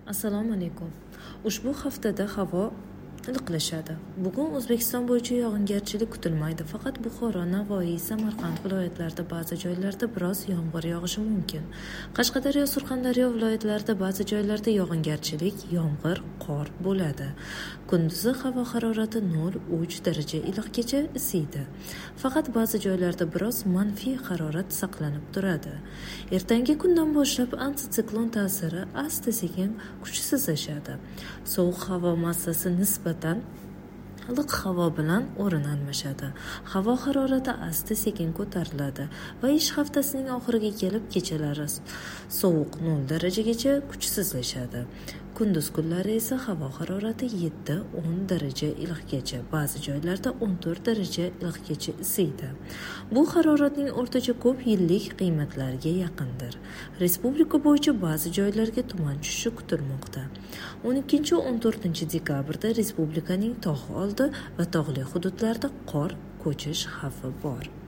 Assalomu alaykum. Ushbu haftada havo iliqlashadi. Bugun O'zbekiston bo'yicha yog'ingarchilik kutilmaydi. Faqat Buxoro, Navoiy, Samarqand viloyatlarida ba'zi joylarda biroz yomg'ir yog'ishi mumkin. Qashqadaryo, Surxondaryo viloyatlarida ba'zi joylarda yog'ingarchilik, yomg'ir, qor bo'ladi. Kunduzi havo harorati 0-3 daraja iliqgacha isiydi. Faqat ba'zi joylarda biroz manfiy harorat saqlanib turadi. Ertangi kundan boshlab antitsiklon ta'siri asta-sekin kuchsizlashadi. Sovuq havo massasi nisbatan iliq havo bilan o'rin almashadi. Havo harorati asta-sekin ko'tariladi va ish haftasining oxiriga kelib kechalari sovuq 0 darajagacha kuchsizlashadi. Kunduz kunlari esa havo harorati 7-10 daraja iliqgacha, ba'zi joylarda 14 daraja iliqgacha isiydi. Bu haroratning o'rtacha ko'p yillik qiymatlariga yaqindir. Respublika bo'yicha ba'zi joylarga tuman tushishi kutilmoqda. 12-14 dekabrda respublikaning tog' oldi va tog'li hududlarda qor ko'chish xavfi bor.